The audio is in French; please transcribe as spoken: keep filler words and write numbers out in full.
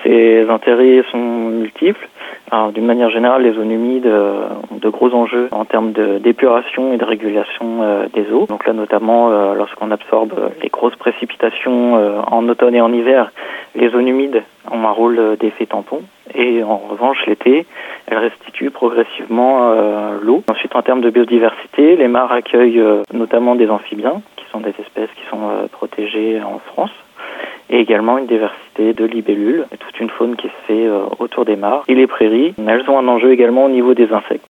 Les intérêts sont multiples. Alors, d'une manière générale, les zones humides euh, ont de gros enjeux en termes de d'épuration et de régulation euh, des eaux. Donc là, notamment, euh, lorsqu'on absorbe les grosses précipitations euh, en automne et en hiver, les zones humides ont un rôle d'effet tampon. Et en revanche, l'été, elles restituent progressivement euh, l'eau. Ensuite, en termes de biodiversité, les mares accueillent euh, notamment des amphibiens, qui sont des espèces qui sont euh, protégées en France, et également une diversité de libellules, et toute une faune qui se fait euh, autour des mares. Et les prairies, elles ont un enjeu également au niveau des insectes.